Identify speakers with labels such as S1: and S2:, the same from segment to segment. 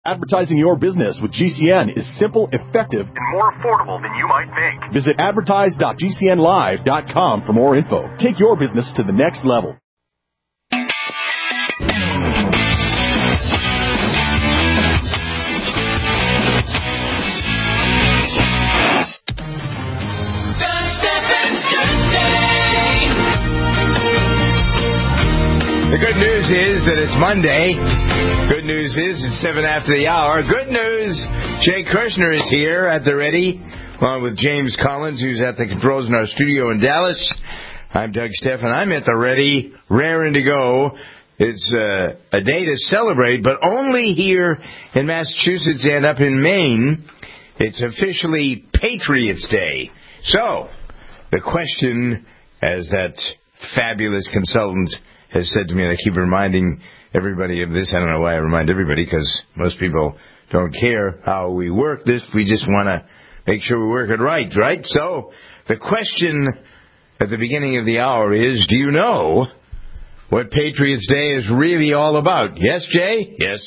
S1: Advertising your business with GCN is simple, effective,
S2: and more affordable than you might think.
S1: Visit advertise.gcnlive.com for more info. Take your business to the next level.
S3: The good news is that it's Monday. Good news is it's 7 after the hour. Good news, Jay Kirshner is here at the ready, along with James Collins, who's at the controls in our studio in Dallas. I'm Doug Stephan. I'm at the ready, raring to go. It's a day to celebrate, but only here in Massachusetts and up in Maine. It's officially Patriots Day. So, the question, as that fabulous consultant has said to me, and I keep reminding everybody of this. I don't know why I remind everybody, because most people don't care how we work this. We just want to make sure we work it right? So, the question at the beginning of the hour is, do you know what Patriots Day is really all about? Yes, Jay? Yes.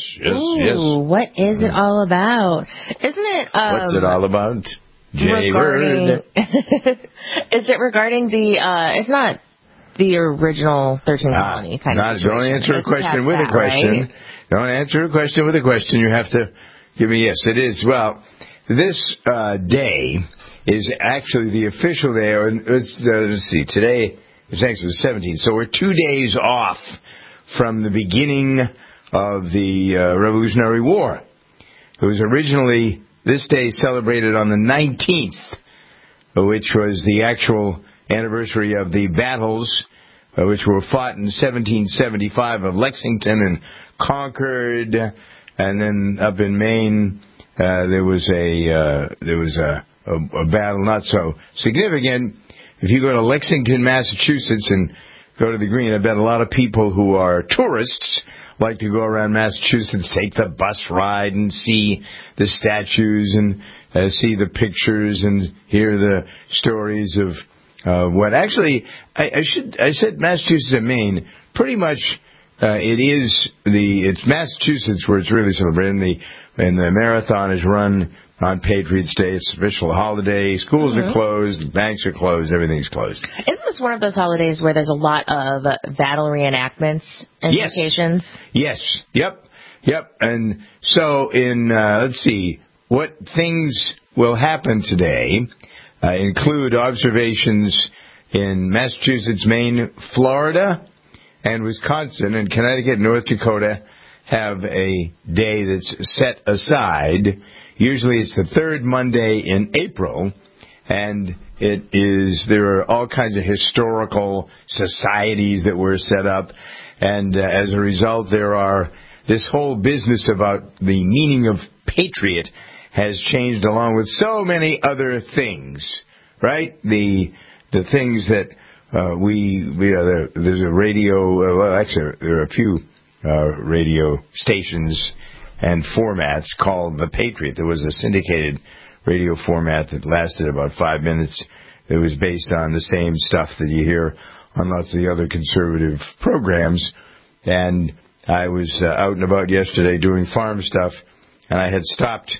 S4: Ooh, what is it all about? Isn't it...
S3: What's it all about? Jay
S4: Bird. Is it regarding the... it's not... the original 13th colony kind of situation.
S3: Don't answer a question with a question. Right? Don't answer a question with a question. You have to give me yes. It is. Well, this day is actually the official day. Let's see. Today is actually the 17th. So we're 2 days off from the beginning of the Revolutionary War. It was originally this day celebrated on the 19th, which was the actual anniversary of the battles which were fought in 1775 of Lexington and Concord, and then up in Maine there was a battle not so significant. If you go to Lexington, Massachusetts, and go to the Green, I bet a lot of people who are tourists like to go around Massachusetts, take the bus ride and see the statues and see the pictures and hear the stories of what actually, I said Massachusetts and Maine. Pretty much, it's Massachusetts where it's really celebrated. And the marathon is run on Patriots Day. It's an official holiday. Schools are closed, banks are closed, everything's closed.
S4: Isn't this one of those holidays where there's a lot of battle reenactments and vacations?
S3: Yes. Yep. And so let's see, what things will happen today. Include observations in Massachusetts, Maine, Florida, and Wisconsin, and Connecticut and North Dakota have a day that's set aside. Usually it's the third Monday in April, and there are all kinds of historical societies that were set up, and as a result this whole business about the meaning of patriot has changed along with so many other things, right? The things that there's a radio, there are a few radio stations and formats called The Patriot. There was a syndicated radio format that lasted about 5 minutes. It was based on the same stuff that you hear on lots of the other conservative programs. And I was out and about yesterday doing farm stuff, and I had stopped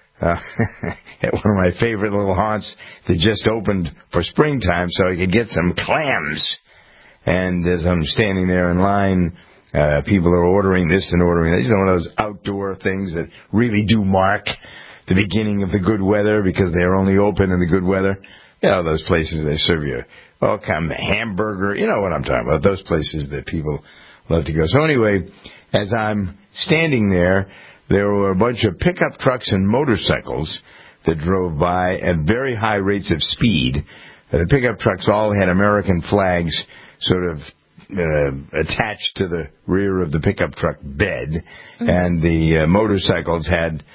S3: at one of my favorite little haunts that just opened for springtime so I could get some clams. And as I'm standing there in line, people are ordering this and ordering that. These are one of those outdoor things that really do mark the beginning of the good weather because they're only open in the good weather. You know, those places they serve you all kind of hamburger. You know what I'm talking about, those places that people love to go. So anyway, as I'm standing there were a bunch of pickup trucks and motorcycles that drove by at very high rates of speed. The pickup trucks all had American flags sort of attached to the rear of the pickup truck bed, and the motorcycles had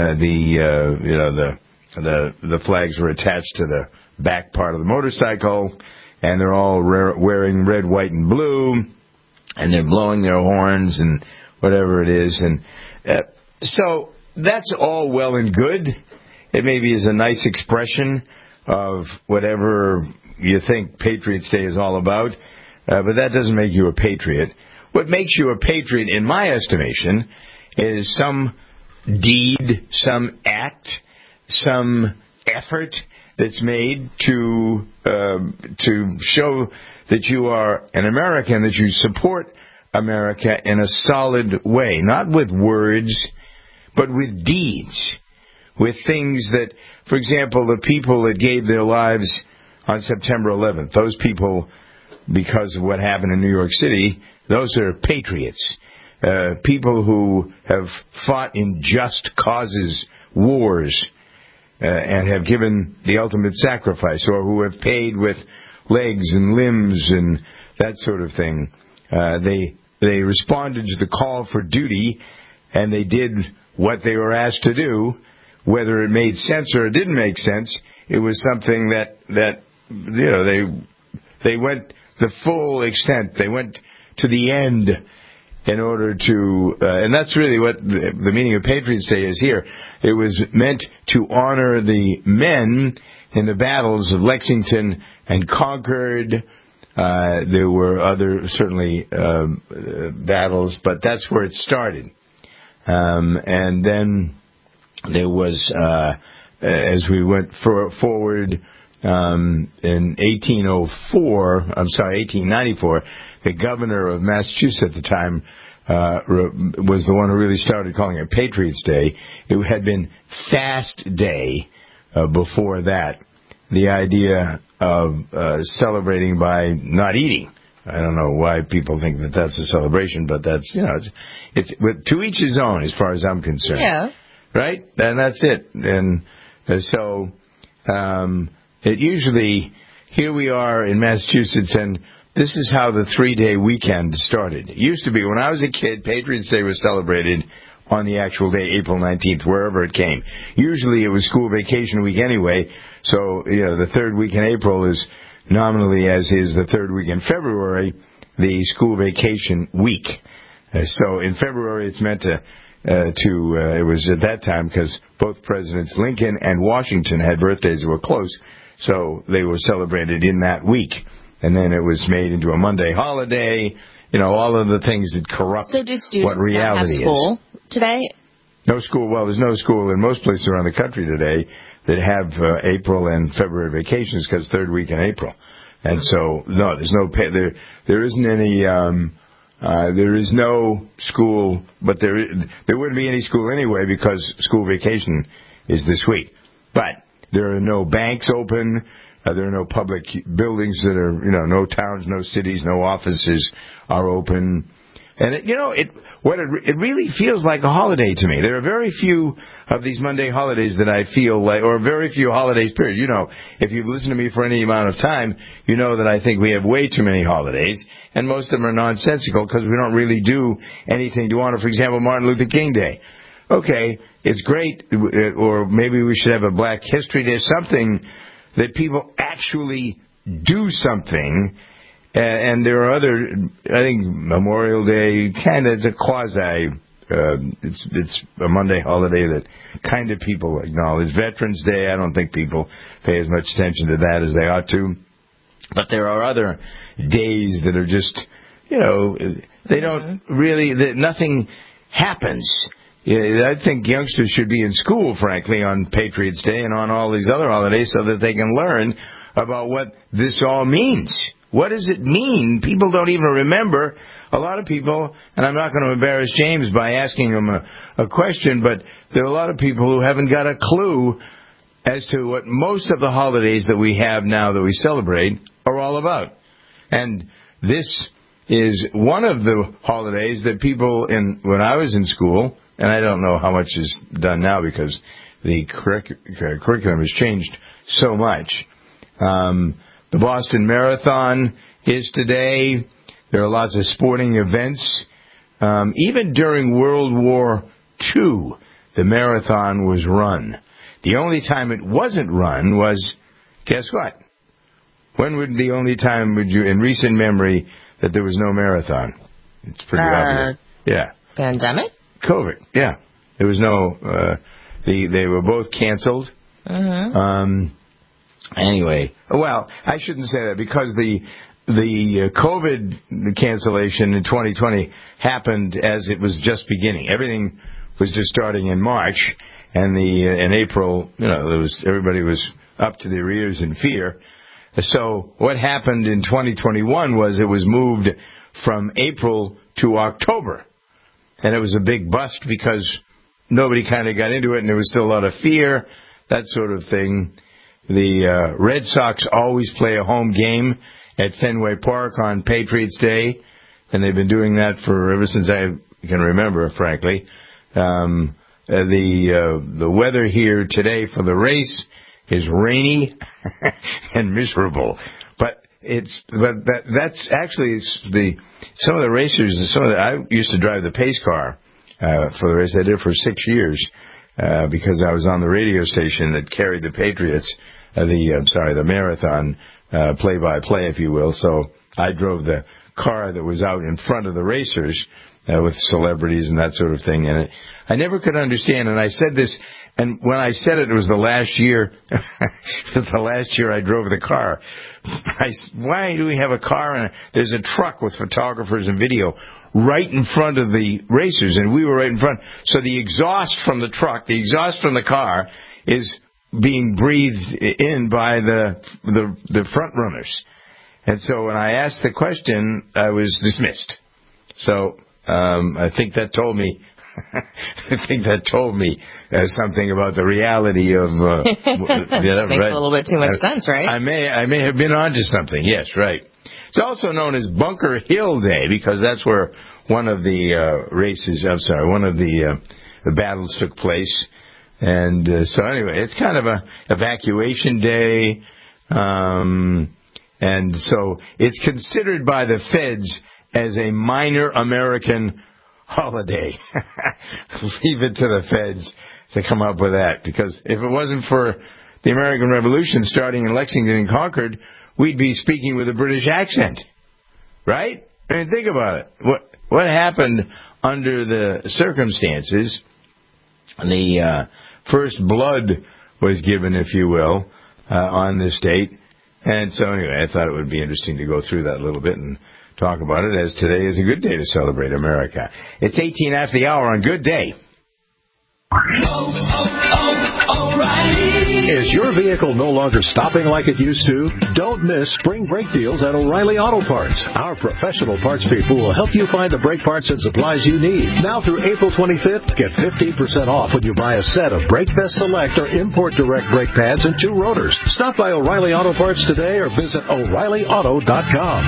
S3: the flags were attached to the back part of the motorcycle, and they're all wearing red, white, and blue, and they're blowing their horns and whatever it is, and so that's all well and good. It maybe is a nice expression of whatever you think Patriots Day is all about, but that doesn't make you a patriot. What makes you a patriot, in my estimation, is some deed, some act, some effort that's made to show that you are an American, that you support America in a solid way, not with words, but with deeds, with things that, for example, the people that gave their lives on September 11th, those people, because of what happened in New York City, those are patriots, people who have fought in just causes, wars, and have given the ultimate sacrifice, or who have paid with legs and limbs and that sort of thing. They responded to the call for duty, and they did what they were asked to do. Whether it made sense or it didn't make sense, it was something that they went the full extent. They went to the end in order to, and that's really what the meaning of Patriots Day is here. It was meant to honor the men in the battles of Lexington and Concord. There were other, certainly, battles, but that's where it started. And then there was, as we went forward, in 1894, the governor of Massachusetts at the time was the one who really started calling it Patriots Day. It had been Fast Day before that. The idea of celebrating by not eating. I don't know why people think that that's a celebration, but that's, it's to each his own as far as I'm concerned.
S4: Yeah.
S3: Right? And that's it. And so it usually, here we are in Massachusetts, and this is how the 3-day weekend started. It used to be, when I was a kid, Patriots Day was celebrated on the actual day, April 19th, wherever it came. Usually it was school vacation week anyway, so, the third week in April is nominally, as is the third week in February, the school vacation week. So in February it's meant to it was at that time because both Presidents Lincoln and Washington had birthdays that were close, so they were celebrated in that week. And then it was made into a Monday holiday, all of the things that corrupt what reality is. So do students not have school
S4: today?
S3: No school. Well, there's no school in most places around the country today that have April and February vacations because third week in April. And so, no, there's no there isn't any, there is no school, but there wouldn't be any school anyway because school vacation is this week. But there are no banks open. There are no public buildings that are, no towns, no cities, no offices are open. And, it really feels like a holiday to me. There are very few of these Monday holidays that I feel like, or very few holidays, period. If you've listened to me for any amount of time, you know that I think we have way too many holidays, and most of them are nonsensical because we don't really do anything to honor, for example, Martin Luther King Day. Okay, it's great, or maybe we should have a Black History Day, something that people actually do something. And there are other, I think Memorial Day, kind of, it's a quasi, it's a Monday holiday that kind of people acknowledge. Veterans Day, I don't think people pay as much attention to that as they ought to. But there are other days that are just, they don't really, nothing happens. I think youngsters should be in school, frankly, on Patriots Day and on all these other holidays so that they can learn about what this all means. What does it mean? People don't even remember. A lot of people, and I'm not going to embarrass James by asking him a question, but there are a lot of people who haven't got a clue as to what most of the holidays that we have now that we celebrate are all about. And this is one of the holidays that people, when I was in school, and I don't know how much is done now because the curriculum has changed so much. The Boston Marathon is today. There are lots of sporting events. Even during World War II, the marathon was run. The only time it wasn't run was, guess what? When would the only time would you, in recent memory, that there was no marathon? It's pretty obvious. Yeah.
S4: Pandemic?
S3: COVID, yeah. There was no, they were both canceled.
S4: Mm-hmm.
S3: Anyway, well, I shouldn't say that because the COVID cancellation in 2020 happened as it was just beginning. Everything was just starting in March, and in April, everybody was up to their ears in fear. So what happened in 2021 was it was moved from April to October, and it was a big bust because nobody kind of got into it, and there was still a lot of fear, that sort of thing. The Red Sox always play a home game at Fenway Park on Patriots Day, and they've been doing that ever since I can remember, frankly. The weather here today for the race is rainy and miserable, but that's actually some of the racers. I used to drive the pace car for the race. I did it for 6 years because I was on the radio station that carried the Patriots, the marathon play-by-play, if you will. So I drove the car that was out in front of the racers with celebrities and that sort of thing in it. I never could understand, and I said this, and when I said it was the last year. It was the last year I drove the car. Why do we have a car and there's a truck with photographers and video right in front of the racers, and we were right in front. So the exhaust from the truck, the exhaust from the car, is being breathed in by the front runners. And so when I asked the question, I was dismissed. So I think that told me. Something about the reality of.
S4: Makes a little bit too much sense, right?
S3: I may have been onto something. Yes, right. It's also known as Bunker Hill Day because that's where one of the battles took place. And so anyway, it's kind of a evacuation day, and so it's considered by the feds as a minor American holiday. Leave it to the feds to come up with that, because if it wasn't for the American Revolution starting in Lexington and Concord, we'd be speaking with a British accent, right? I mean, think about it. What happened under the circumstances? The first blood was given, if you will, on this date. And so anyway, I thought it would be interesting to go through that a little bit and talk about it, as today is a good day to celebrate America. It's 18 after the hour on Good Day.
S5: O'Reilly. Is your vehicle no longer stopping like it used to? Don't miss spring brake deals at O'Reilly Auto Parts. Our professional parts people will help you find the brake parts and supplies you need. Now through April 25th, get 15% off when you buy a set of Brake Best Select or Import Direct brake pads and 2 rotors. Stop by O'Reilly Auto Parts today or visit O'ReillyAuto.com.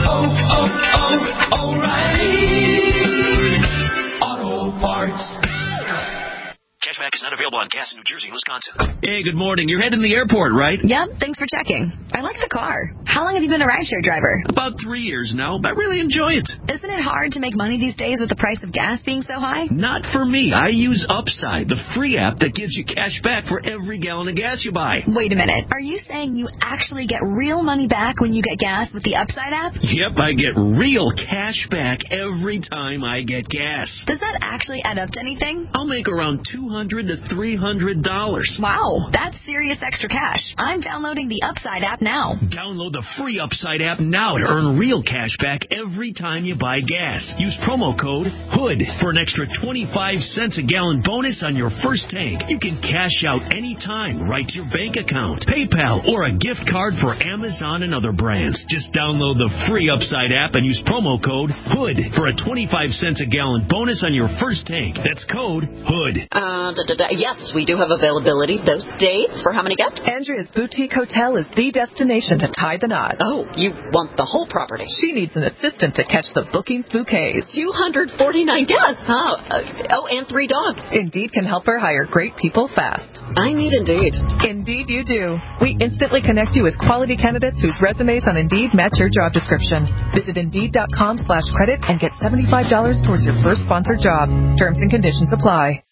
S5: O'Reilly Auto Parts.
S6: Cashback is not available on gas in New Jersey and Wisconsin. Hey, good morning. You're heading to the airport, right?
S7: Yep, thanks for checking. I like the car. How long have you been a rideshare driver?
S6: About 3 years now, but I really enjoy it.
S7: Isn't it hard to make money these days with the price of gas being so high?
S6: Not for me. I use Upside, the free app that gives you cash back for every gallon of gas you buy.
S7: Wait a minute. Are you saying you actually get real money back when you get gas with the Upside app?
S6: Yep, I get real cash back every time I get gas.
S7: Does that actually add up to anything?
S6: I'll make around $200 to $300.
S7: Wow, that's serious extra cash. I'm downloading the Upside app now.
S6: Download the free Upside app now to earn real cash back every time you buy gas. Use promo code HOOD for an extra 25 cents a gallon bonus on your first tank. You can cash out anytime right to your bank account, PayPal, or a gift card for Amazon and other brands. Just download the free Upside app and use promo code HOOD for a 25 cents a gallon bonus on your first tank. That's code HOOD.
S8: Yes, we do have availability. Those dates for how many guests?
S9: Andrea's Boutique Hotel is the destination to tie the knot.
S8: Oh, you want the whole property?
S9: She needs an assistant to catch the bookings bouquets.
S8: 249 guests, huh? And 3 dogs.
S9: Indeed can help her hire great people fast.
S8: I need Indeed.
S9: Indeed you do. We instantly connect you with quality candidates whose resumes on Indeed match your job description. Visit Indeed.com/credit and get $75 towards your first sponsored job. Terms and conditions apply.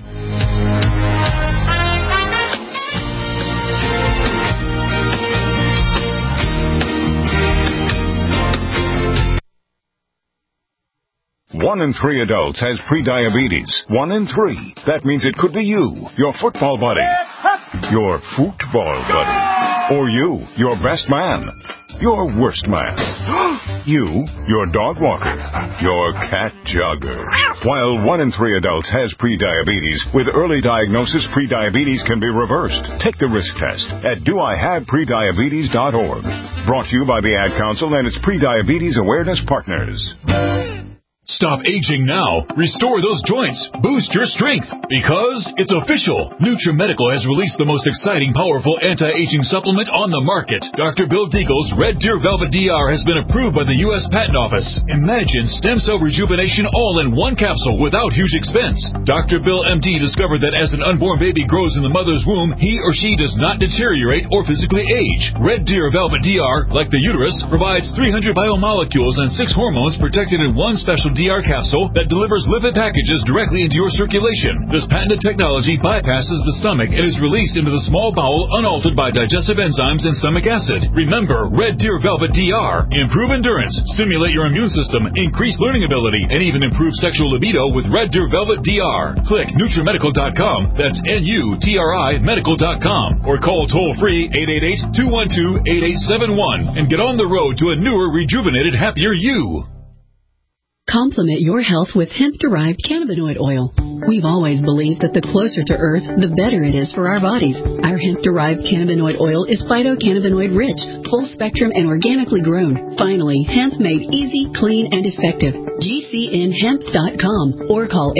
S10: One in 3 adults has prediabetes. 1 in 3. That means it could be you, your football buddy, your football buddy, or you, your best man, your worst man. You, your dog walker, your cat jogger. While 1 in 3 adults has prediabetes, with early diagnosis, prediabetes can be reversed. Take the risk test at doihaveprediabetes.org. Brought to you by the Ad Council and its Prediabetes Awareness Partners.
S11: Stop aging now. Restore those joints. Boost your strength. Because it's official. NutriMedical has released the most exciting, powerful anti-aging supplement on the market. Dr. Bill Deagle's Red Deer Velvet DR has been approved by the U.S. Patent Office. Imagine stem cell rejuvenation all in one capsule without huge expense. Dr. Bill MD discovered that as an unborn baby grows in the mother's womb, he or she does not deteriorate or physically age. Red Deer Velvet DR, like the uterus, provides 300 biomolecules and 6 hormones protected in one special DR capsule that delivers lipid packages directly into your circulation. This patented technology bypasses the stomach and is released into the small bowel unaltered by digestive enzymes and stomach acid. Remember, Red Deer Velvet DR. Improve endurance, stimulate your immune system, increase learning ability, and even improve sexual libido with Red Deer Velvet DR. Click NutriMedical.com, that's NUTRI Medical.com, or call toll-free 888-212-8871 and get on the road to a newer, rejuvenated, happier you.
S12: Complement your health with hemp-derived cannabinoid oil. We've always believed that the closer to Earth, the better it is for our bodies. Our hemp-derived cannabinoid oil is phytocannabinoid-rich, full-spectrum, and organically grown. Finally, hemp made easy, clean, and effective. GCNhemp.com or call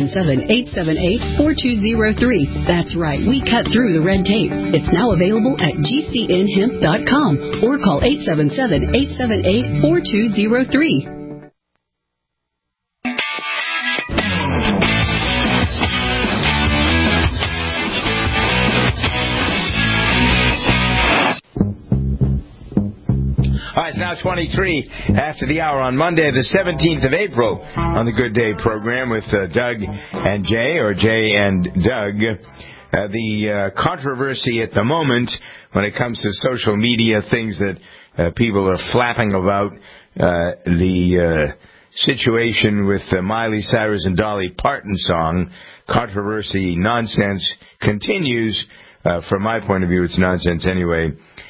S12: 877-878-4203. That's right, we cut through the red tape. It's now available at GCNhemp.com or call 877-878-4203.
S3: All right, it's now 23 after the hour on Monday, the 17th of April, on the Good Day program with Doug and Jay, or Jay and Doug. The controversy at the moment when it comes to social media, things that people are flapping about, the situation with the Miley Cyrus and Dolly Parton song, controversy, nonsense, continues. From my point of view, it's nonsense anyway.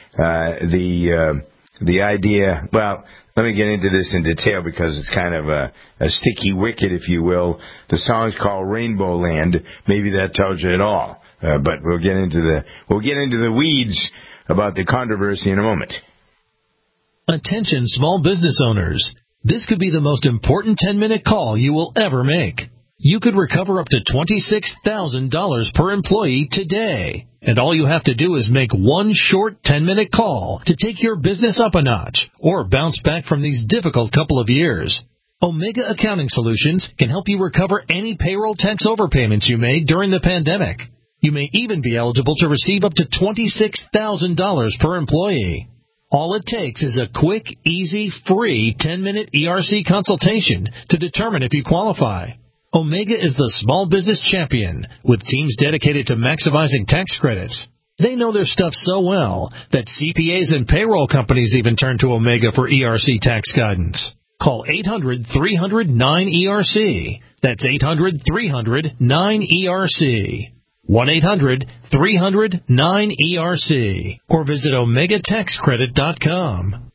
S3: The idea, well, let me get into this in detail because it's kind of a sticky wicket, if you will. The song's called Rainbow Land. Maybe that tells you it all. But we'll get into the weeds about the controversy in a moment.
S13: Attention, small business owners. This could be the most important 10-minute call you will ever make. You could recover up to $26,000 per employee today. And all you have to do is make one short 10-minute call to take your business up a notch or bounce back from these difficult couple of years. Omega Accounting Solutions can help you recover any payroll tax overpayments you made during the pandemic. You may even be eligible to receive up to $26,000 per employee. All it takes is a quick, easy, free 10-minute ERC consultation to determine if you qualify. Omega is the small business champion with teams dedicated to maximizing tax credits. They know their stuff so well that CPAs and payroll companies even turn to Omega for ERC tax guidance. Call 800-300-9ERC. That's 800-300-9ERC. 1-800-300-9ERC. Or visit OmegaTaxCredit.com.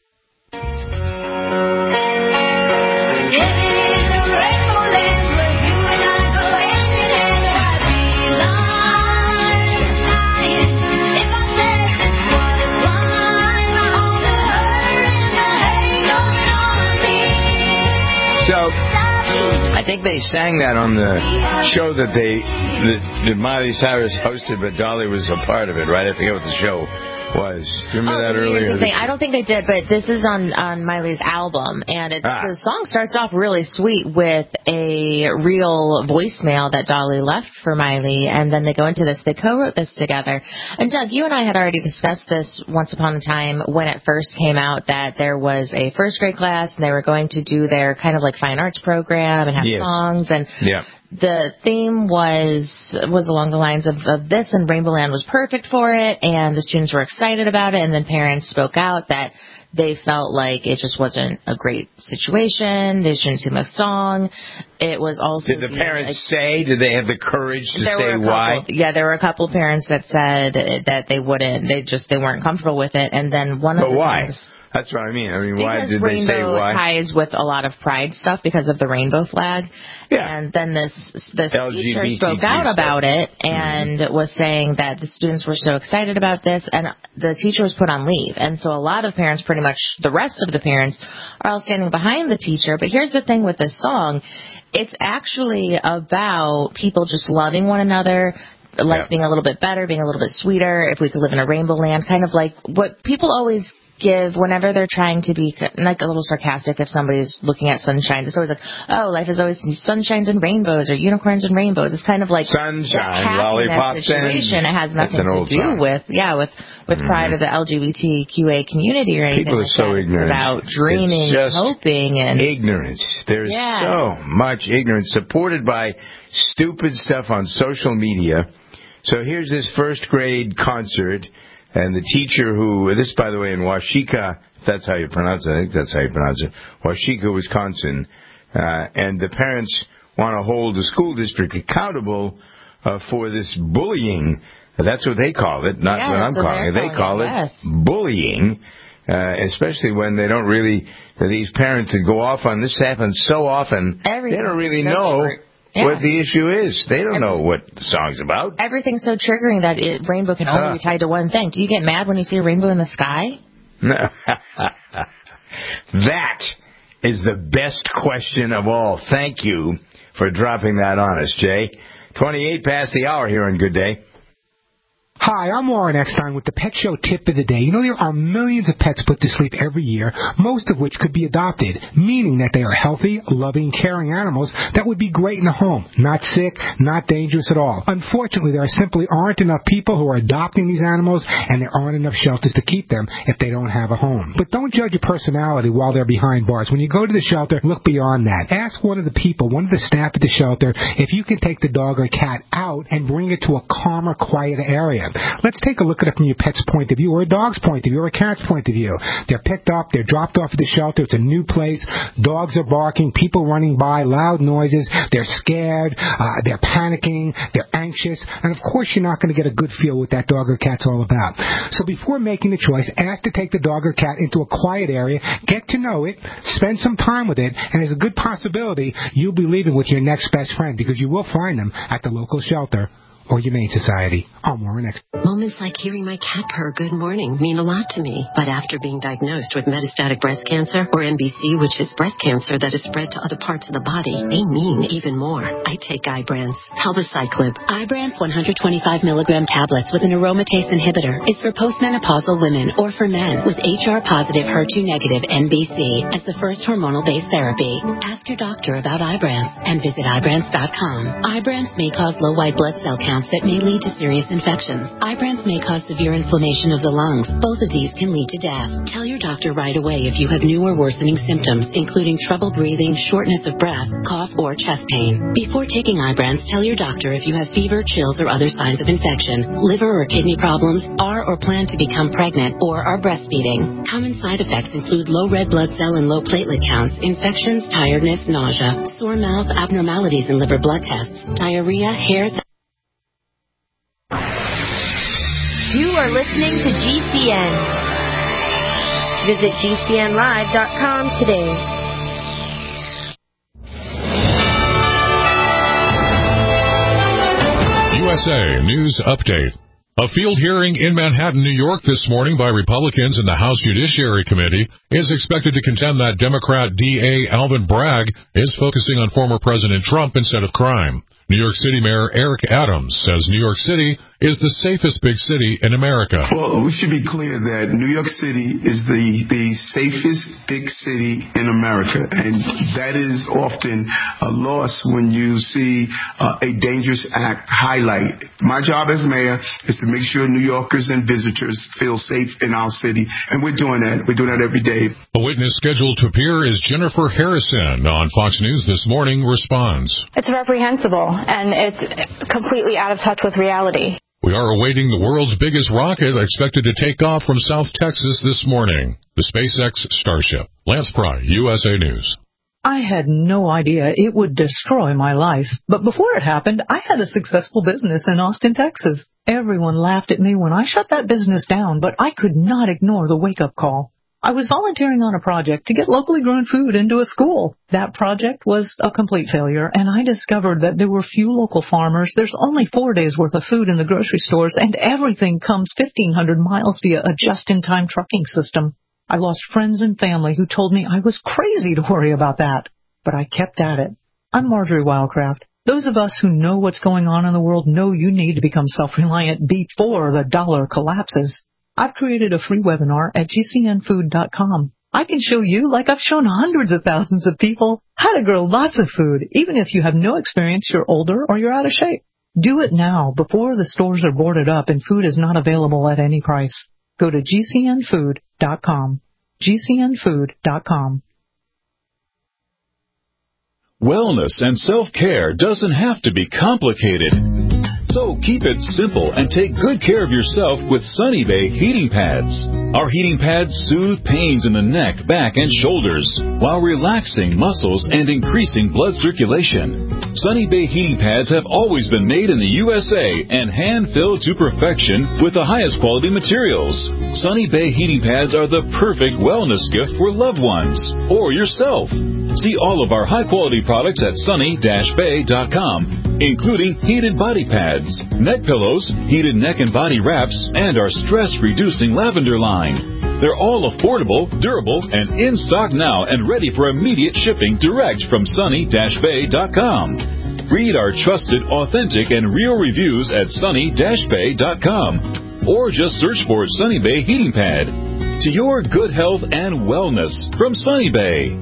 S3: I think they sang that on the show that Miley Cyrus hosted, but Dolly was a part of it, right? I forget what the show was. Remember that earlier?
S4: I don't think they did, but this is on Miley's album, and the song starts off really sweet with a real voicemail that Dolly left for Miley, and then they go into this. They co-wrote this together. And Doug, you and I had already discussed this once upon a time when it first came out, that there was a first grade class, and they were going to do their kind of like fine arts program and have songs, and the theme was along the lines of this, and Rainbow Land was perfect for it, and the students were excited about it, and then parents spoke out that they felt like it just wasn't a great situation. They shouldn't sing the song. It was also...
S3: Did the parents say? Did they have the courage to say why?
S4: Yeah, there were a couple parents that said that they wouldn't. They weren't comfortable with it, and then one of the...
S3: But why? That's what I mean. Why
S4: because
S3: did they say
S4: rainbow
S3: why?
S4: ties with a lot of pride stuff because of the rainbow flag.
S3: Yeah.
S4: And then this teacher
S3: LGBT
S4: spoke out
S3: stuff.
S4: about it and was saying that the students were so excited about this, and the teacher was put on leave. And so a lot of parents, pretty much the rest of the parents, are all standing behind the teacher. But here's the thing with this song. It's actually about people just loving one another, life being a little bit better, being a little bit sweeter, if we could live in a rainbow land, kind of like what people always give whenever they're trying to be like a little sarcastic. If somebody's looking at sunshines, it's always like, oh, life is always sunshines and rainbows or unicorns and rainbows. It's kind of like
S3: sunshine, lollipops,
S4: situation. It has nothing to do with pride of the LGBTQA community or anything.
S3: People are so ignorant.
S4: It's about dreaming and hoping and
S3: ignorance. There's so much ignorance supported by stupid stuff on social media. So here's this first grade concert. And the teacher this, by the way, in Washika, if that's how you pronounce it, I think that's how you pronounce it, Washika, Wisconsin, and the parents want to hold the school district accountable for this bullying. That's what they call it, not what I'm calling it. They call it bullying, especially when they don't really, these parents that go off on this happens so often, they don't really know what the issue is. They don't know what the song's about.
S4: Everything's so triggering that rainbow can only be tied to one thing. Do you get mad when you see a rainbow in the sky?
S3: No. That is the best question of all. Thank you for dropping that on us, Jay. 28 past the hour here on Good Day.
S14: Hi, I'm Warren Eckstein with the Pet Show Tip of the Day. You know, there are millions of pets put to sleep every year, most of which could be adopted, meaning that they are healthy, loving, caring animals that would be great in a home. Not sick, not dangerous at all. Unfortunately, there simply aren't enough people who are adopting these animals, and there aren't enough shelters to keep them if they don't have a home. But don't judge a personality while they're behind bars. When you go to the shelter, look beyond that. Ask one of the people, one of the staff at the shelter, if you can take the dog or cat out and bring it to a calmer, quieter area. Let's take a look at it from your pet's point of view, or a dog's point of view, or a cat's point of view. They're picked up, they're dropped off at the shelter, it's a new place, dogs are barking, people running by, loud noises, they're scared, they're panicking, they're anxious, and of course you're not going to get a good feel what that dog or cat's all about. So before making the choice, ask to take the dog or cat into a quiet area, get to know it, spend some time with it, and there's a good possibility you'll be leaving with your next best friend, because you will find them at the local shelter or Humane Society. I'm Warren Eckstein.
S15: Moments like hearing my cat purr good morning mean a lot to me. But after being diagnosed with metastatic breast cancer, or MBC, which is breast cancer that is spread to other parts of the body, they mean even more. I take Ibrance, Palbociclib. Ibrance 125 milligram tablets with an aromatase inhibitor is for postmenopausal women or for men with HR-positive, HER2-negative MBC as the first hormonal-based therapy. Ask your doctor about Ibrance and visit Ibrance.com. Ibrance may cause low white blood cell counts that may lead to serious infections. Ibrance may cause severe inflammation of the lungs. Both of these can lead to death. Tell your doctor right away if you have new or worsening symptoms, including trouble breathing, shortness of breath, cough, or chest pain. Before taking Ibrance, tell your doctor if you have fever, chills, or other signs of infection, liver or kidney problems, are or plan to become pregnant, or are breastfeeding. Common side effects include low red blood cell and low platelet counts, infections, tiredness, nausea, sore mouth, abnormalities in liver blood tests, diarrhea, hair.
S16: You are listening to GCN. Visit GCNlive.com today.
S11: USA News Update. A field hearing in Manhattan, New York this morning by Republicans in the House Judiciary Committee is expected to contend that Democrat DA Alvin Bragg is focusing on former President Trump instead of crime. New York City Mayor Eric Adams says New York City is the safest big city in America.
S17: Well, we should be clear that New York City is the safest big city in America, and that is often a loss when you see a dangerous act highlight. My job as mayor is to make sure New Yorkers and visitors feel safe in our city, and we're doing that. We're doing that every day.
S11: A witness scheduled to appear is Jennifer Harrison on Fox News This Morning responds.
S18: It's reprehensible, and it's completely out of touch with reality.
S11: We are awaiting the world's biggest rocket expected to take off from South Texas this morning, the SpaceX Starship. Lance Pry, USA News.
S19: I had no idea it would destroy my life, but before it happened, I had a successful business in Austin, Texas. Everyone laughed at me when I shut that business down, but I could not ignore the wake-up call. I was volunteering on a project to get locally grown food into a school. That project was a complete failure, and I discovered that there were few local farmers. There's only 4 days' worth of food in the grocery stores, and everything comes 1,500 miles via a just-in-time trucking system. I lost friends and family who told me I was crazy to worry about that, but I kept at it. I'm Marjorie Wildcraft. Those of us who know what's going on in the world know you need to become self-reliant before the dollar collapses. I've created a free webinar at gcnfood.com. I can show you, like I've shown hundreds of thousands of people, how to grow lots of food, even if you have no experience, you're older, or you're out of shape. Do it now, before the stores are boarded up and food is not available at any price. Go to gcnfood.com. gcnfood.com.
S11: Wellness and self-care doesn't have to be complicated. So keep it simple and take good care of yourself with Sunny Bay heating pads. Our heating pads soothe pains in the neck, back, and shoulders while relaxing muscles and increasing blood circulation. Sunny Bay heating pads have always been made in the USA and hand-filled to perfection with the highest quality materials. Sunny Bay heating pads are the perfect wellness gift for loved ones or yourself. See all of our high-quality products at sunny-bay.com, including heated body pads, neck pillows, heated neck and body wraps, and our stress-reducing lavender line. They're all affordable, durable, and in stock now and ready for immediate shipping direct from sunny-bay.com. Read our trusted, authentic, and real reviews at sunny-bay.com, or just search for Sunny Bay Heating Pad. To your good health and wellness from Sunny Bay.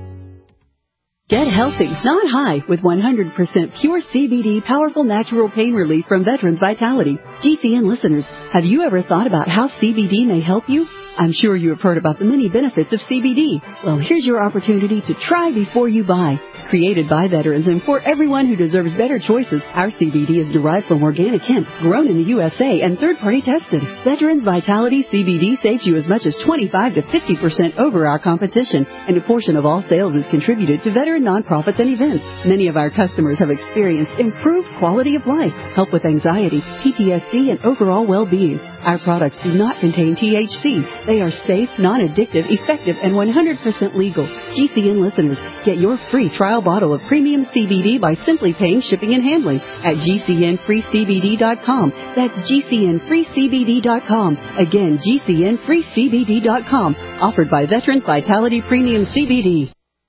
S12: Get healthy, not high, with 100% pure CBD powerful natural pain relief from Veterans Vitality. GCN listeners, have you ever thought about how CBD may help you? I'm sure you have heard about the many benefits of CBD. Well, here's your opportunity to try before you buy. Created by veterans and for everyone who deserves better choices, our CBD is derived from organic hemp, grown in the USA and third-party tested. Veterans Vitality CBD saves you as much as 25 to 50% over our competition, and a portion of all sales is contributed to veteran nonprofits and events. Many of our customers have experienced improved quality of life, help with anxiety, PTSD, and overall well-being. Our products do not contain THC. They are safe, non-addictive, effective, and 100% legal. GCN listeners, get your free trial bottle of premium CBD by simply paying shipping and handling at GCNFreeCBD.com. That's GCNFreeCBD.com. Again, GCNFreeCBD.com. Offered by Veterans Vitality Premium CBD.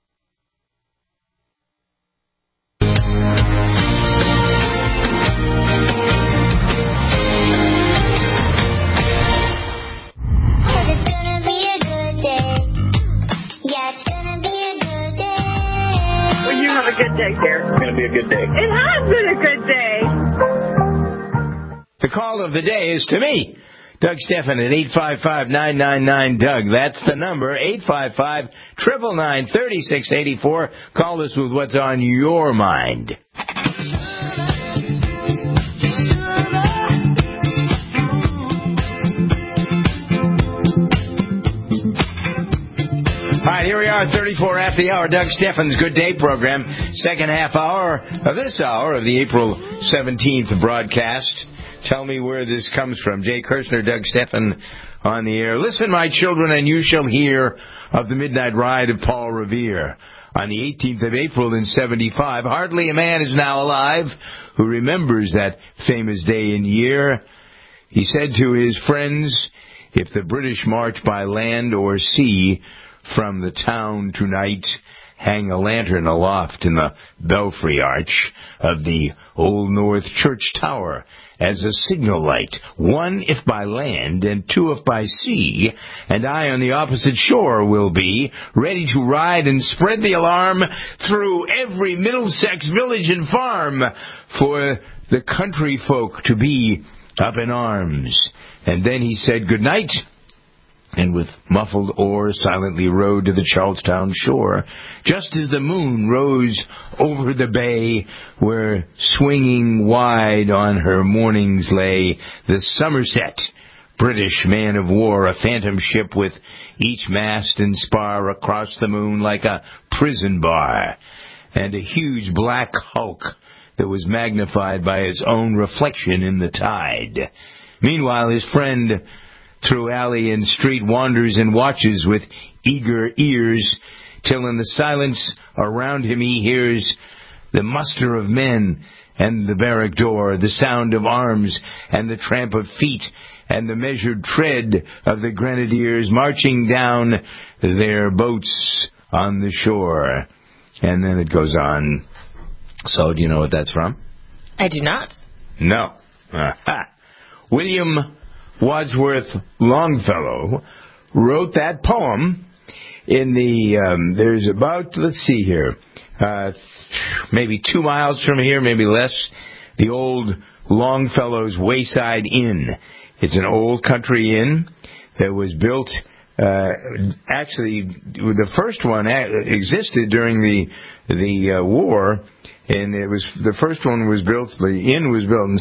S20: Have a good day, dear. It's going to be a good day. It has been a good day.
S3: The call of the day is to me, Doug Stephan at 855-999-DOUG. That's the number, 855-999-3684. Call us with what's on your mind. All right, here we are, 34 after the hour, Doug Stephan's Good Day program. Second half hour of this hour of the April 17th broadcast. Tell me where this comes from. Jay Kirshner, Doug Stephan on the air. Listen, my children, and you shall hear of the midnight ride of Paul Revere. On the 18th of April in 75, hardly a man is now alive who remembers that famous day and year. He said to his friends, if the British march by land or sea, from the town tonight, hang a lantern aloft in the belfry arch of the Old North Church Tower as a signal light, one if by land and two if by sea, and I on the opposite shore will be, ready to ride and spread the alarm through every Middlesex village and farm, for the country folk to be up in arms. And then he said good night, and with muffled oar silently rowed to the Charlestown shore, just as the moon rose over the bay, where swinging wide on her moorings lay the Somerset, British man of war, a phantom ship with each mast and spar across the moon like a prison bar, and a huge black hulk that was magnified by his own reflection in the tide. Meanwhile, his friend through alley and street wanders and watches with eager ears, till in the silence around him he hears the muster of men and the barrack door, the sound of arms and the tramp of feet and the measured tread of the grenadiers marching down their boats on the shore. And then it goes on. So, do you know what that's from?
S4: I do not.
S3: No. William Wadsworth Longfellow wrote that poem in the, there's about, let's see here, maybe 2 miles from here, maybe less, the old Longfellow's Wayside Inn. It's an old country inn that was built, actually, the first one existed during the war, and it was, the first one was built, the inn was built in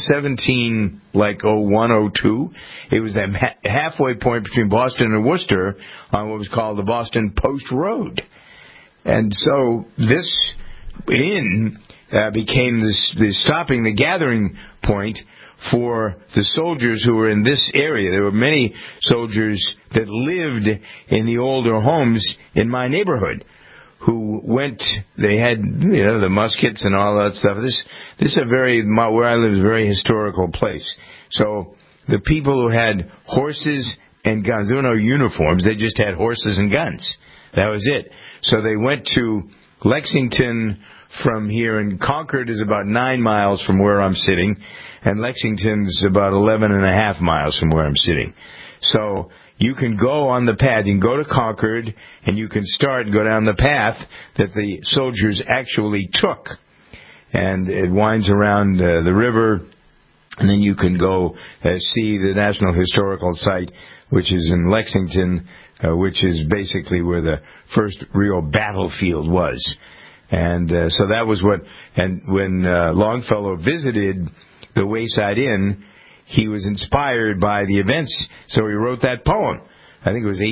S3: 1701-02. It was that halfway point between Boston and Worcester on what was called the Boston Post Road. And so this inn became the gathering point for the soldiers who were in this area. There were many soldiers that lived in the older homes in my neighborhood who went, they had, you know, the muskets and all that stuff. This is a very, where I live is a very historical place. So the people who had horses and guns, there were no uniforms, they just had horses and guns. That was it. So they went to Lexington from here, and Concord is about 9 miles from where I'm sitting, and Lexington's about 11.5 miles from where I'm sitting. So you can go on the path, you can go to Concord, and you can start and go down the path that the soldiers actually took. And it winds around the river, and then you can go see the National Historical Site, which is in Lexington, which is basically where the first real battlefield was. And so that was what, and when Longfellow visited the Wayside Inn, he was inspired by the events, so he wrote that poem. I think it was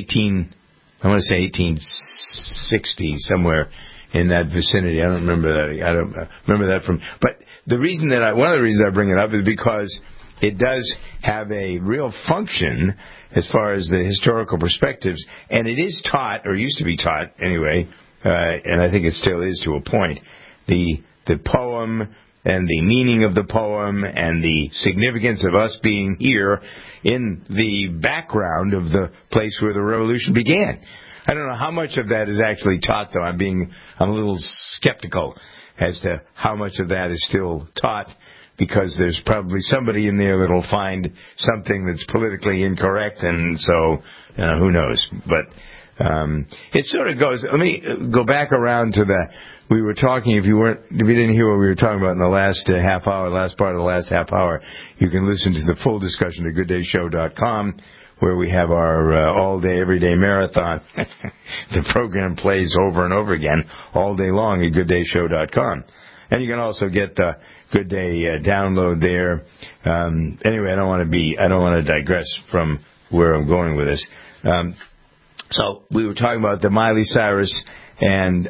S3: 1860, somewhere in that vicinity. I don't remember that. I don't remember that from. But the reason that one of the reasons I bring it up is because it does have a real function as far as the historical perspectives, and it is taught, or used to be taught anyway, and I think it still is to a point. The poem and the meaning of the poem and the significance of us being here in the background of the place where the revolution began. I don't know how much of that is actually taught, though. I'm a little skeptical as to how much of that is still taught, because there's probably somebody in there that'll find something that's politically incorrect, and so who knows. But it sort of goes. Let me go back around to we were talking, if you didn't hear what we were talking about in the last half hour, last part of the last half hour, you can listen to the full discussion at GoodDayShow.com, where we have our all-day, everyday marathon. The program plays over and over again all day long at GoodDayShow.com. And you can also get the Good Day download there. Anyway, I don't want to digress from where I'm going with this. So we were talking about the Miley Cyrus and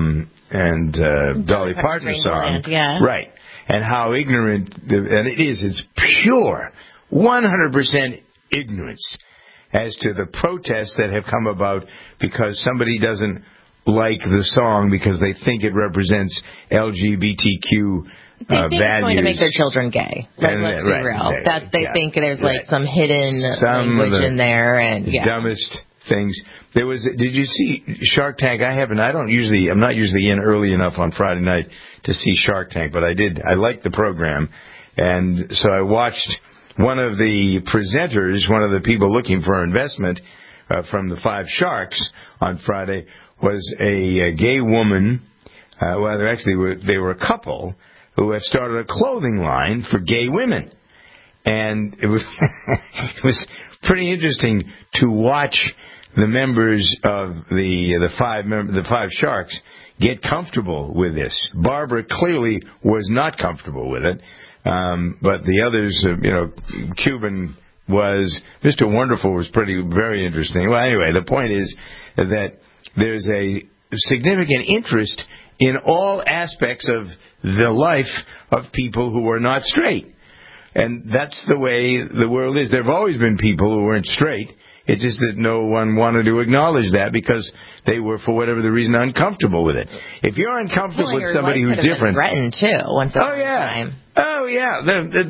S3: Dolly Parton song,
S4: yeah.
S3: Right? And how ignorant, and it's pure, 100% ignorance as to the protests that have come about because somebody doesn't like the song because they think it represents LGBTQ
S4: they think
S3: values.
S4: It's going to make their children gay. Let's be real.
S3: Exactly.
S4: That they think there's like some hidden language in there, and
S3: dumbest things. Did you see Shark Tank? I'm not usually in early enough on Friday night to see Shark Tank, but I did. I liked the program, and so I watched one of the presenters, one of the people looking for investment from the Five Sharks on Friday was a gay woman. Well, they were a couple who have started a clothing line for gay women, and it was it was pretty interesting to watch the members of the five Sharks get comfortable with this. Barbara clearly was not comfortable with it, but the others, Cuban was, Mr. Wonderful was very interesting. Well, anyway, the point is that there's a significant interest in all aspects of the life of people who are not straight. And that's the way the world is. There have always been people who weren't straight. It's just that no one wanted to acknowledge that because they were, for whatever the reason, uncomfortable with it. If you're uncomfortable with somebody who's different,
S4: threatened too. Once
S3: time. Oh yeah,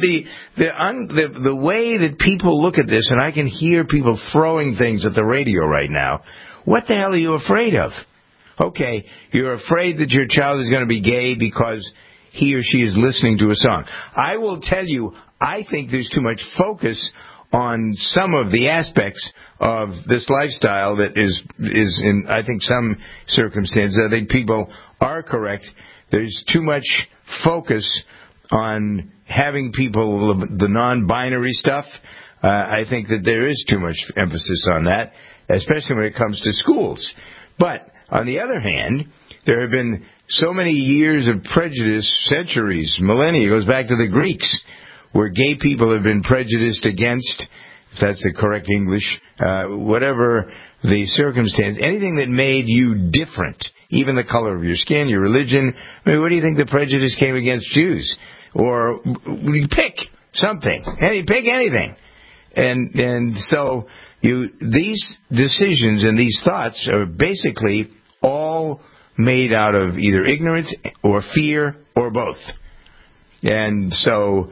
S3: the way that people look at this, and I can hear people throwing things at the radio right now. What the hell are you afraid of? Okay, you're afraid that your child is going to be gay because he or she is listening to a song. I will tell you, I think there's too much focus on some of the aspects of this lifestyle that is in, I think, some circumstances. I think people are correct. There's too much focus on having people, the non-binary stuff. I think that there is too much emphasis on that, especially when it comes to schools. But, on the other hand, there have been so many years of prejudice, centuries, millennia, it goes back to the Greeks, where gay people have been prejudiced against, if that's the correct English, whatever the circumstance, anything that made you different, even the color of your skin, your religion. I mean, what do you think the prejudice came against Jews? Or you pick something, pick anything. And so these decisions and these thoughts are basically all made out of either ignorance or fear or both. And so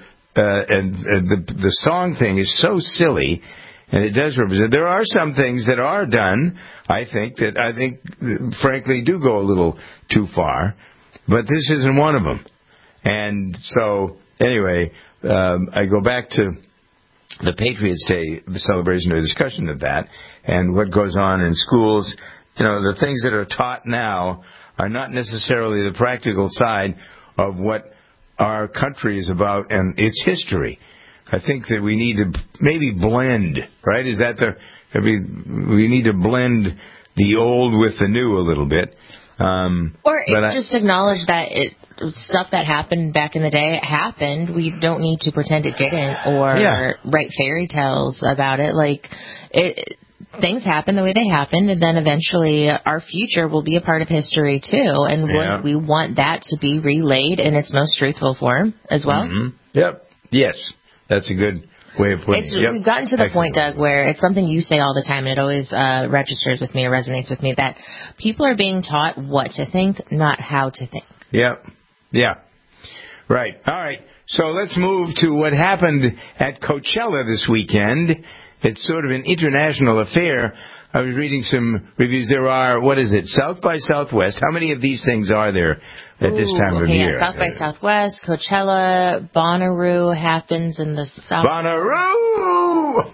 S3: the song thing is so silly, and it does represent. There are some things that are done, I think, frankly, do go a little too far, but this isn't one of them. And so, anyway, I go back to the Patriots' Day, the celebration or discussion of that, and what goes on in schools. You know, the things that are taught now are not necessarily the practical side of what our country is about and its history. I think that we need to maybe blend, right? Is that we need to blend the old with the new a little bit. Just acknowledge that stuff that happened back in the day, it happened. We don't need to pretend it didn't or write fairy tales about it. Things happen the way they happened, and then eventually our future will be a part of history too, and we want that to be relayed in its most truthful form as well. Mm-hmm. Yep. Yes. That's a good way of putting it. We've gotten to the point, Doug, where it's something you say all the time, and it always registers with me or resonates with me, that people are being taught what to think, not how to think. Yep. Yeah. Right. All right. So let's move to what happened at Coachella this weekend. It's sort of an international affair. I was reading some reviews. There are, South by Southwest. How many of these things are there at this time of year? South by Southwest, Coachella, Bonnaroo happens in the South. Bonnaroo!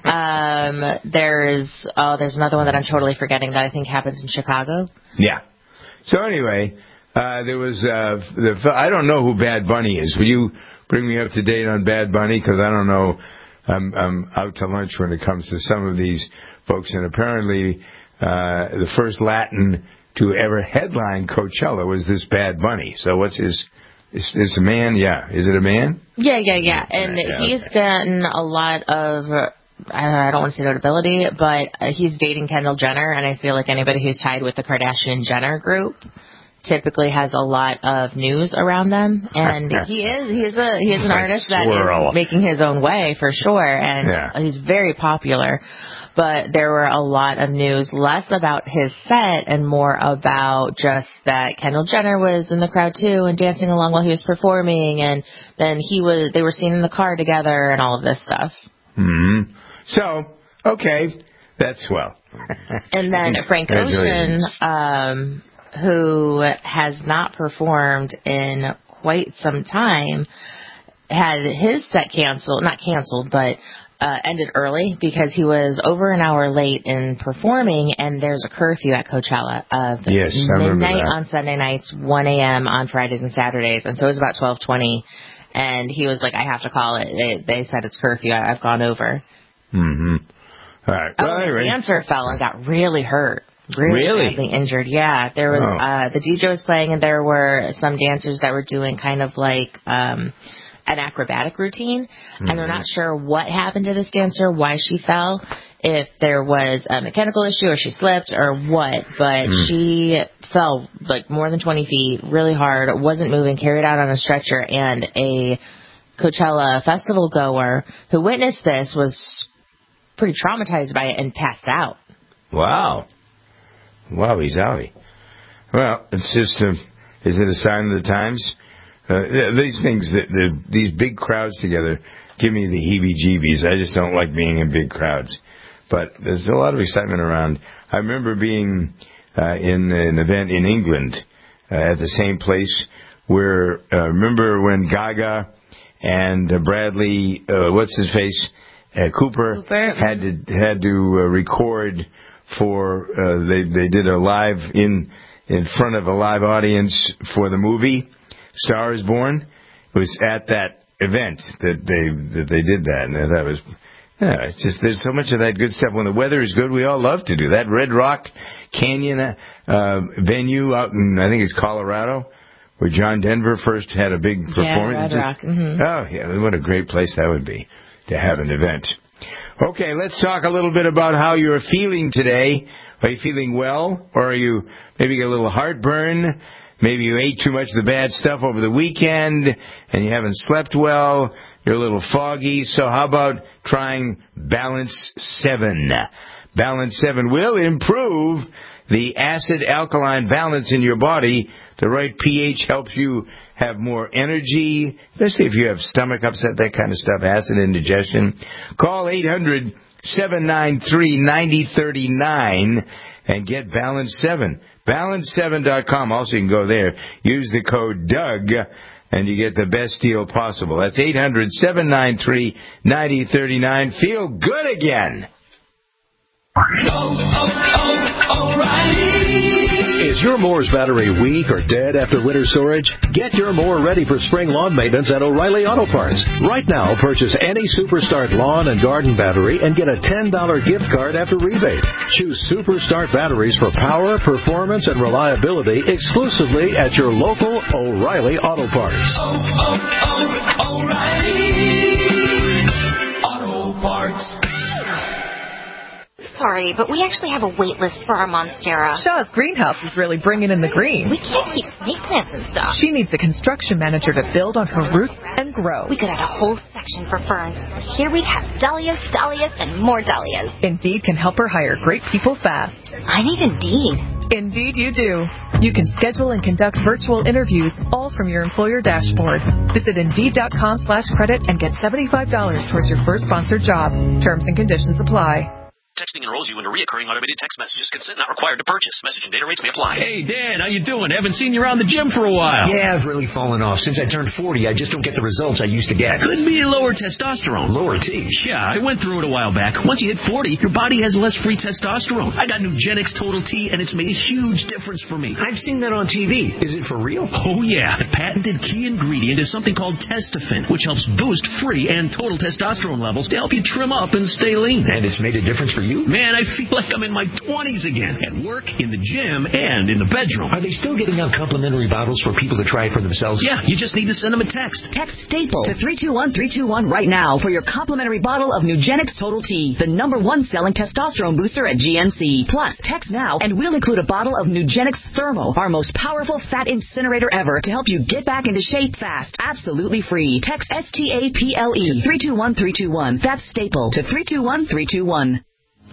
S3: There's another one that I'm totally forgetting that I think happens in Chicago. Yeah. So anyway, there was, I don't know who Bad Bunny is. Will you bring me up to date on Bad Bunny? Because I don't know. I'm out to lunch when it comes to some of these folks, and apparently the first Latin to ever headline Coachella was this Bad Bunny. So what's his... Is a man? Yeah. Is it a man? Yeah. And he's gotten a lot of... I don't want to say notability, but he's dating Kendall Jenner, and I feel like anybody who's tied with the Kardashian-Jenner group typically has a lot of news around them, and he is an artist that is making his own way for sure, and he's very popular. But there were a lot of news, less about his set and more about just that Kendall Jenner was in the crowd too and dancing along while he was performing, and then they were seen in the car together and all of this stuff. Mm-hmm. So, okay, that's swell. And then Frank Ocean, who has not performed in quite some time, had his set ended early because he was over an hour late in performing, and there's a curfew at Coachella of midnight on Sunday nights, 1 a.m. on Fridays and Saturdays, and so it was about 12:20, and he was like, I have to call it. They said it's curfew. I've gone over. Mm-hmm. All right. Well, anyway. The dancer fell and got really hurt. Really badly injured. Yeah, there was the DJ was playing, and there were some dancers that were doing kind of like an acrobatic routine, and they're not sure what happened to this dancer, why she fell, if there was a mechanical issue or she slipped or what, but she fell like more than 20 feet, really hard, wasn't moving, carried out on a stretcher, and a
S4: Coachella festival goer who witnessed this was pretty traumatized by it and passed out.
S3: Wow. Wowie zowie. Well, it's just, is it a sign of the times? These things, these big crowds together, give me the heebie-jeebies. I just don't like being in big crowds. But there's a lot of excitement around. I remember being in an event in England at the same place where, remember when Gaga and Bradley, what's-his-face, Cooper had to record for, they did a live in front of a live audience for the movie Star is Born. It was at that event that they did that, and that was, it's just, there's so much of that good stuff. When the weather is good, we all love to do that. Red Rock Canyon venue out in, I think it's Colorado, where John Denver first had a big performance.
S4: Red Rock. Mm-hmm.
S3: Oh, yeah, what a great place that would be to have an event. Okay, let's talk a little bit about how you're feeling today. Are you feeling well, or are you maybe get a little heartburn? Maybe you ate too much of the bad stuff over the weekend and you haven't slept well. You're a little foggy. So how about trying Balance 7? Balance 7 will improve the acid-alkaline balance in your body. The right pH helps you have more energy, especially if you have stomach upset, that kind of stuff, acid indigestion. Call 800-793-9039 and get Balance 7. Balance7.com. Also, you can go there. Use the code Doug, and you get the best deal possible. That's 800-793-9039. Feel good again.
S5: Is your Moore's battery weak or dead after winter storage? Get your Moore ready for spring lawn maintenance at O'Reilly Auto Parts. Right now, purchase any Superstart lawn and garden battery and get a $10 gift card after rebate. Choose Superstart batteries for power, performance, and reliability exclusively at your local O'Reilly Auto Parts.
S7: O'Reilly Auto Parts.
S21: Sorry, but we actually have a wait list for our Monstera.
S9: Shaw's greenhouse is really bringing in the green.
S21: We can't keep snake plants and stuff.
S9: She needs a construction manager to build on her roots and grow.
S21: We could add a whole section for ferns. Here we'd have dahlias, dahlias, and more dahlias.
S9: Indeed can help her hire great people fast.
S21: I need Indeed.
S9: Indeed you do. You can schedule and conduct virtual interviews all from your employer dashboard. Visit Indeed.com/credit and get $75 towards your first sponsored job. Terms and conditions apply.
S6: Texting enrolls you into recurring automated text messages. Consent not required to purchase. Message and data rates may apply. Hey, Dan, how you doing? Haven't seen you around the gym for a while.
S22: Yeah, I've really fallen off. Since I turned 40, I just don't get the results I used to get.
S6: Could be lower testosterone.
S22: Lower T?
S6: Yeah, I went through it a while back. Once you hit 40, your body has less free testosterone. I got Nugenix Total T, and it's made a huge difference for me.
S22: I've seen that on TV. Is it for real?
S6: Oh, yeah. The patented key ingredient is something called Testofen, which helps boost free and total testosterone levels to help you trim up and stay lean.
S22: And it's made a difference for you?
S6: Man, I feel like I'm in my 20s again. At work, in the gym, and in the bedroom.
S22: Are they still getting out complimentary bottles for people to try it for themselves?
S6: Yeah, you just need to send them a text.
S7: Text STAPLE to 321321 right now for your complimentary bottle of Nugenix Total T, the #1 selling testosterone booster at GNC. Plus, text now and we'll include a bottle of Nugenix Thermo, our most powerful fat incinerator ever, to help you get back into shape fast. Absolutely free. Text STAPLE to 321321. That's STAPLE to 321321.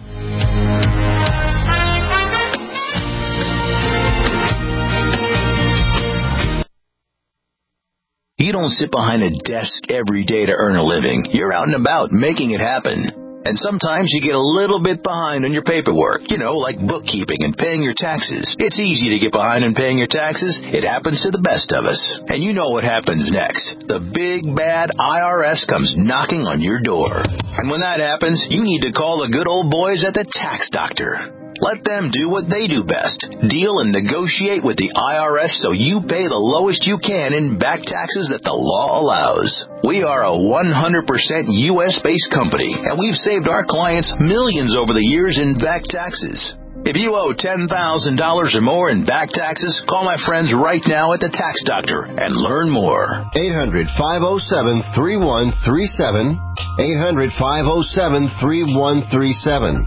S23: You don't sit behind a desk every day to earn a living. You're out and about making it happen. And sometimes you get a little bit behind on your paperwork, like bookkeeping and paying your taxes. It's easy to get behind on paying your taxes. It happens to the best of us. And you know what happens next. The big, bad IRS comes knocking on your door. And when that happens, you need to call the good old boys at the Tax Doctor. Let them do what they do best. Deal and negotiate with the IRS so you pay the lowest you can in back taxes that the law allows. We are a 100% U.S.-based company, and we've saved our clients millions over the years in back taxes. If you owe $10,000 or more in back taxes, call my friends right now at the Tax Doctor and learn more.
S24: 800-507-3137. 800-507-3137.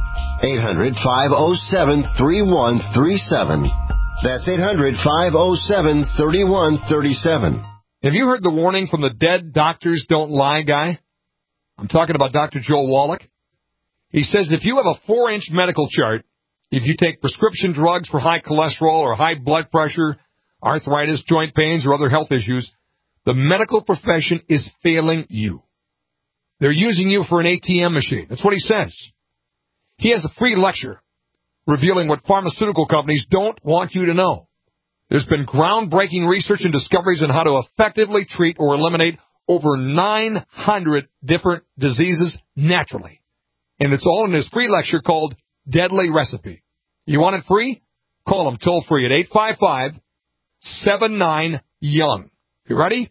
S24: 800-507-3137. That's 800-507-3137.
S1: Have you heard the warning from the Dead Doctors Don't Lie guy? I'm talking about Dr. Joel Wallach. He says if you have a 4-inch medical chart, if you take prescription drugs for high cholesterol or high blood pressure, arthritis, joint pains, or other health issues, the medical profession is failing you. They're using you for an ATM machine. That's what he says. He has a free lecture revealing what pharmaceutical companies don't want you to know. There's been groundbreaking research and discoveries on how to effectively treat or eliminate over 900 different diseases naturally. And it's all in his free lecture called Deadly Recipe. You want it free? Call him toll free at 855-79-YOUNG. You ready?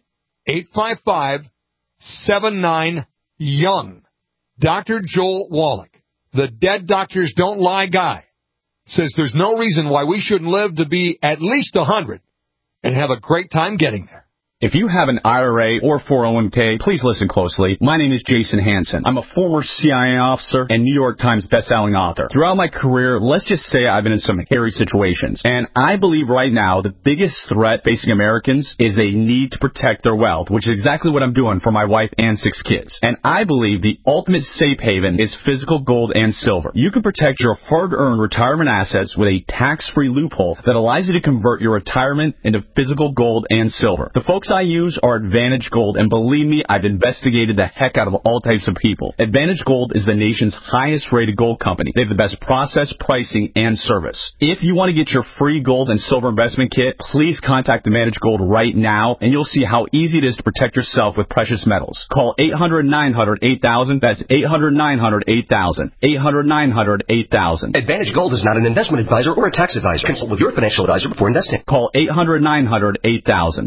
S1: 855-79-YOUNG. Dr. Joel Wallach, the Dead Doctors Don't Lie guy, says there's no reason why we shouldn't live to be at least 100 and have a great time getting there.
S2: If you have an IRA or 401k, please listen closely. My name is Jason Hansen. I'm a former CIA officer and New York Times bestselling author. Throughout my career, let's just say I've been in some hairy situations. And I believe right now the biggest threat facing Americans is they need to protect their wealth, which is exactly what I'm doing for my wife and 6 kids. And I believe the ultimate safe haven is physical gold and silver. You can protect your hard-earned retirement assets with a tax-free loophole that allows you to convert your retirement into physical gold and silver. The folks I use are Advantage Gold, and believe me, I've investigated the heck out of all types of people. Advantage Gold is the nation's highest-rated gold company. They have the best process, pricing, and service. If you want to get your free gold and silver investment kit, please contact Advantage Gold right now, and you'll see how easy it is to protect yourself with precious metals. Call 800-900-8000. That's 800-900-8000. 800-900-8000.
S22: Advantage Gold is not an investment advisor or a tax advisor. Consult with your financial advisor before investing.
S2: Call 800-900-8000.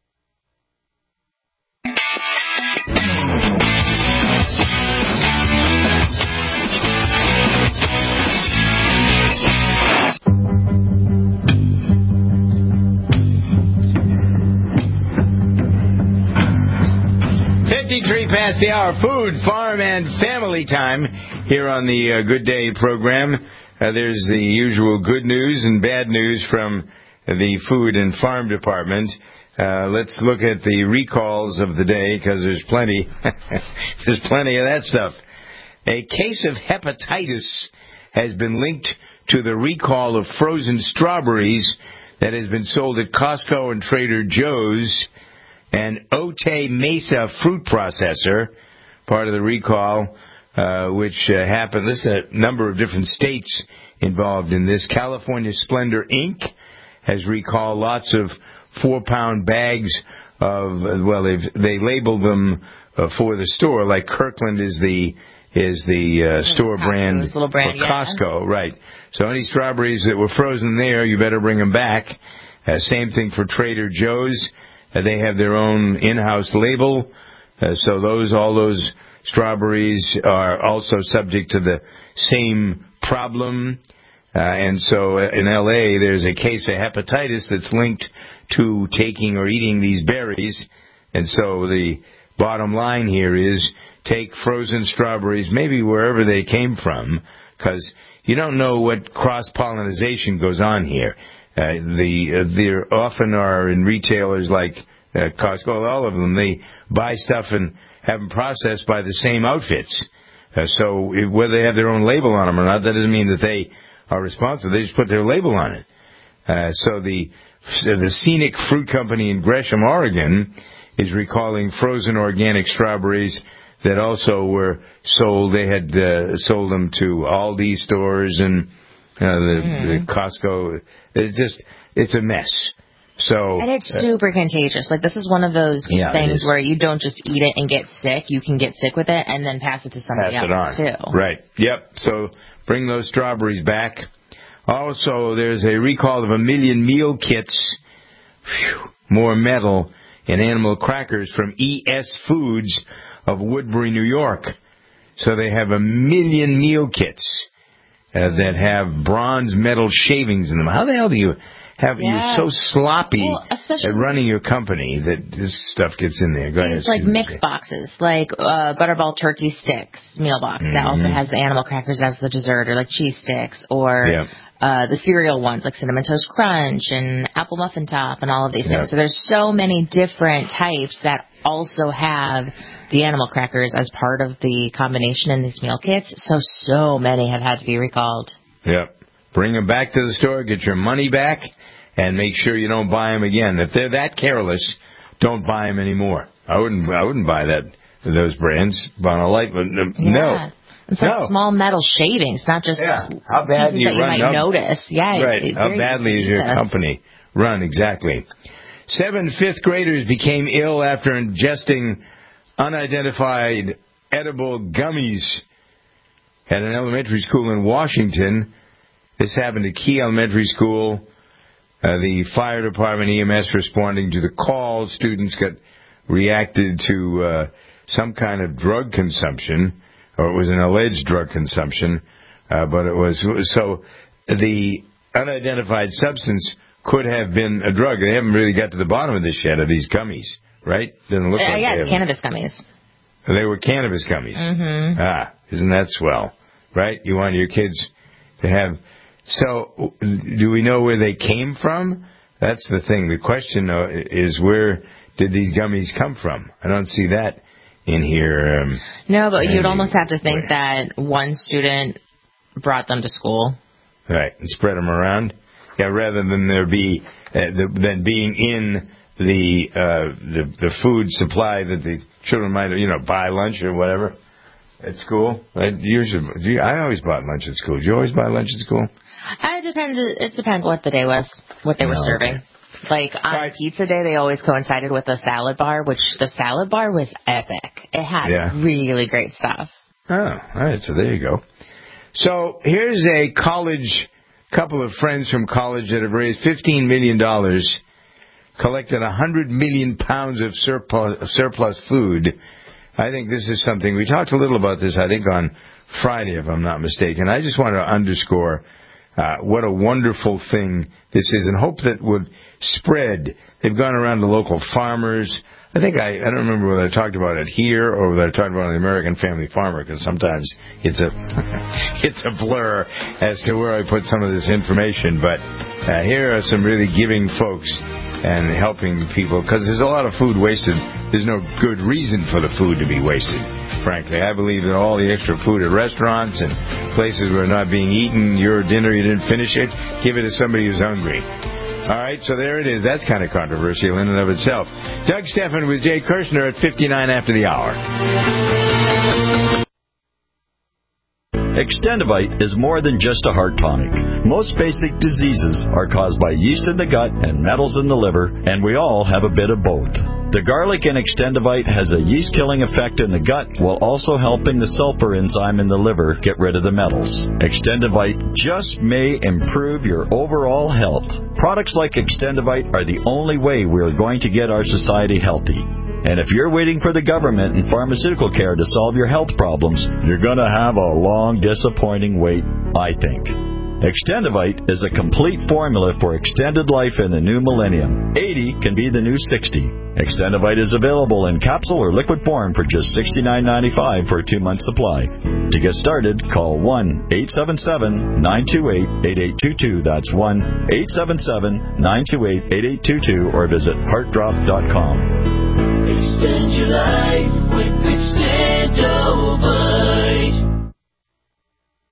S3: Past the hour, food, farm, and family time here on the Good Day program. There's the usual good news and bad news from the food and farm department. Let's look at the recalls of the day because there's plenty. There's plenty of that stuff. A case of hepatitis has been linked to the recall of frozen strawberries that has been sold at Costco and Trader Joe's. And Otay Mesa fruit processor, part of the recall, which happened. Listen, a number of different states involved in this. California Splendor Inc. has recalled lots of 4-pound bags of, well, they labeled them for the store, like Kirkland is the store brand for Costco, right? So any strawberries that were frozen there, you better bring them back. Same thing for Trader Joe's. They have their own in-house label, so all those strawberries are also subject to the same problem. And so in L.A., there's a case of hepatitis that's linked to taking or eating these berries. And so the bottom line here is take frozen strawberries, maybe wherever they came from, because you don't know what cross-pollination goes on here. There often are in retailers like Costco, all of them, they buy stuff and have them processed by the same outfits. So whether they have their own label on them or not, that doesn't mean that they are responsible. They just put their label on it. So the Scenic Fruit Company in Gresham, Oregon, is recalling frozen organic strawberries that also were sold. They had sold them to Aldi stores and the Costco. It's a mess. So
S4: and it's super contagious. Like, this is one of those things where you don't just eat it and get sick. You can get sick with it and then pass it to somebody else too.
S3: Right. Yep. So bring those strawberries back. Also, there's a recall of 1 million meal kits. More metal and animal crackers from ES Foods of Woodbury, New York. So they have 1 million meal kits that have bronze metal shavings in them. How the hell do you you're so sloppy at running your company that this stuff gets in there. Go ahead.
S4: It's like mix boxes, like Butterball turkey sticks meal box that also has the animal crackers as the dessert, or like cheese sticks, or the cereal ones like Cinnamon Toast Crunch and Apple Muffin Top and all of these things. So there's so many different types that also have the animal crackers as part of the combination in these meal kits. So many have had to be recalled.
S3: Yep. Bring them back to the store, get your money back, and make sure you don't buy them again. If they're that careless, don't buy them anymore. I wouldn't buy those brands. Bonner Light, no.
S4: It's like small metal shavings, not just
S3: how bad do you
S4: that you might notice.
S3: Right. How badly is your company run? Exactly. 7 fifth graders became ill after ingesting unidentified edible gummies at an elementary school in Washington. This happened at Key Elementary School. The fire department, EMS, responding to the call. Students reacted to some kind of drug consumption, or it was an alleged drug consumption, but it was so the unidentified substance could have been a drug. They haven't really got to the bottom of this yet, of these gummies, right? Doesn't look like
S4: it's cannabis gummies.
S3: They were cannabis gummies. Mm-hmm. Isn't that swell, right? You want your kids to have. So, do we know where they came from? That's the thing. The question is, where did these gummies come from? I don't see that in here.
S4: No, but you'd almost have to think that one student brought them to school.
S3: Right, and spread them around. Yeah, rather than than being in the food supply that the children might buy lunch or whatever at school. I always bought lunch at school. Did you always buy lunch at school?
S4: It depends what the day was, what they were serving. Like on pizza day, they always coincided with the salad bar, which the salad bar was epic. It had really great stuff.
S3: Oh, all right. So there you go. So here's a couple of friends from college that have raised $15 million, collected 100 million pounds of surplus food. I think this is something, we talked a little about this, I think, on Friday, if I'm not mistaken. I just want to underscore what a wonderful thing this is, and hope that would spread. They've gone around to local farmers. I think I don't remember whether I talked about it here or whether I talked about it on the American Family Farmer, because sometimes it's a blur as to where I put some of this information. But here are some really giving folks and helping people, because there's a lot of food wasted. There's no good reason for the food to be wasted, frankly. I believe that all the extra food at restaurants and places where it's not being eaten, your dinner, you didn't finish it, give it to somebody who's hungry. All right, so there it is. That's kind of controversial in and of itself. Doug Stephan with Jay Kirshner at 59 after the hour.
S8: Extendivite is more than just a heart tonic. Most basic diseases are caused by yeast in the gut and metals in the liver, and we all have a bit of both. The garlic in Extendivite has a yeast-killing effect in the gut while also helping the sulfur enzyme in the liver get rid of the metals. Extendivite just may improve your overall health. Products like Extendivite are the only way we are going to get our society healthy. And if you're waiting for the government and pharmaceutical care to solve your health problems, you're going to have a long, disappointing wait, I think. Extendivite is a complete formula for extended life in the new millennium. 80 can be the new 60. Extendivite is available in capsule or liquid form for just $69.95 for a 2-month supply. To get started, call 1-877-928-8822. That's 1-877-928-8822 or visit heartdrop.com.
S10: Extend your life with Extendovite.